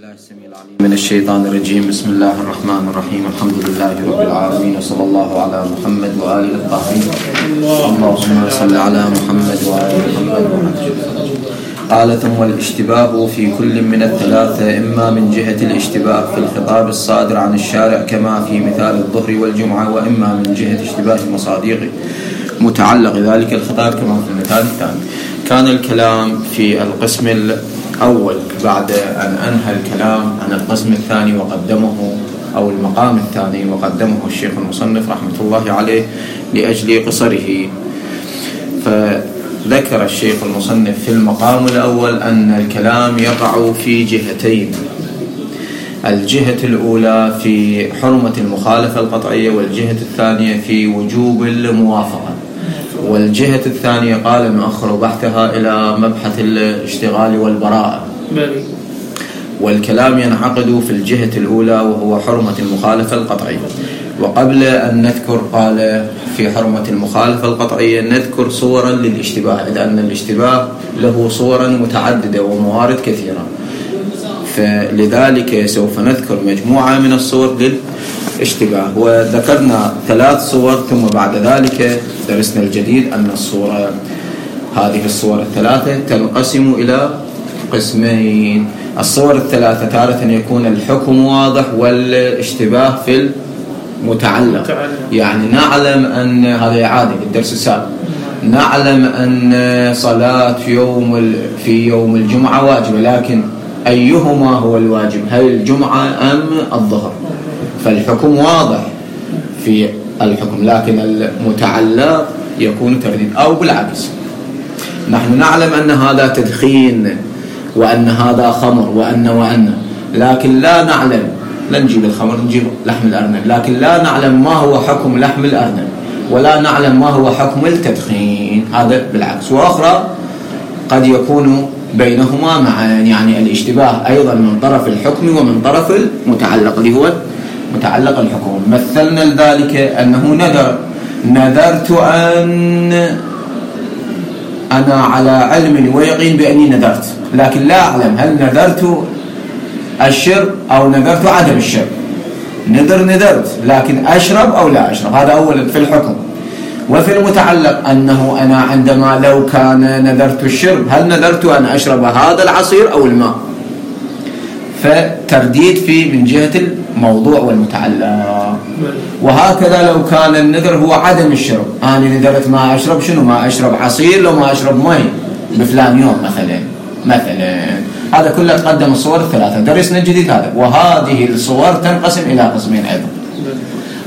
بالله السميع العليم من الشيطان الرجيم. بسم الله الرحمن الرحيم. الحمد لله رب العالمين، وصلى الله على محمد وآله الطاهرين. اللهم صل على محمد وآل محمد. قال: ثم الاشتباه في كل من الثلاثة، إما من جهة الاشتباه في الخطاب الصادر عن الشارع كما في مثال الظهر والجمعة، وإما من جهة اشتباه مصادر متعلق ذلك الخطاب كما في المثال الثاني. كان الكلام في القسم الأول بعد أن أنهى الكلام عن القسم الثاني وقدمه، أو المقام الثاني وقدمه الشيخ المصنف رحمة الله عليه لأجل قصره. فذكر الشيخ المصنف في المقام الأول أن الكلام يقع في جهتين: الجهة الأولى في حرمة المخالفة القطعية، والجهة الثانية في وجوب الموافقة. والجهة الثانية قال نؤخر بحثها إلى مبحث الاشتغال والبراءة. والكلام ينعقد في الجهة الأولى وهو حرمة المخالفة القطعية. وقبل أن نذكر قال في حرمة المخالفة القطعية نذكر صورا للاشتباه، لأن الاشتباه له صورا متعددة وموارد كثيرة، فلذلك سوف نذكر مجموعة من الصور للاشتباه. وذكرنا 3 صور، ثم بعد ذلك درسنا الجديد أن هذه الصور الثلاثة تنقسم إلى قسمين. الصور الثلاثة تارة يكون الحكم واضح والاشتباه في المتعلق. يعني نعلم أن هذا إعادة الدرس السابق، نعلم أن صلاة في يوم الجمعة واجبة، لكن أيهما هو الواجب، هل الجمعة أم الظهر؟ فالحكم واضح في الحكم، لكن المتعلق يكون ترديد. أو بالعكس، نحن نعلم أن هذا تدخين وأن هذا خمر وأن لكن لا نعلم، لا نجيب الخمر نجيب لحم الأرنب، لكن لا نعلم ما هو حكم لحم الأرنب ولا نعلم ما هو حكم التدخين. هذا بالعكس. وأخرى قد يكون بينهما معا، يعني الاشتباه أيضا من طرف الحكم ومن طرف المتعلق اللي هو متعلق الحكم. مثلنا لذلك أنه نذرت أن أنا على علم ويقين بأني نذرت، لكن لا أعلم هل نذرت الشرب أو نذرت عدم الشرب. نذرت لكن أشرب أو لا أشرب، هذا أولا في الحكم. وفي المتعلق أنه أنا عندما لو كان نذرت الشرب، هل نذرت أن أشرب هذا العصير أو الماء؟ فترديد في من جهة الموضوع والمتعلق. وهكذا لو كان النذر هو عدم الشرب، أنا نذرت ما أشرب شنو، ما أشرب عصير لو ما أشرب ماء بفلان يوم مثلا. هذا كله تقدم الصور الثلاثة، درسنا الجديد هذا. وهذه الصور تنقسم إلى قسمين أيضا.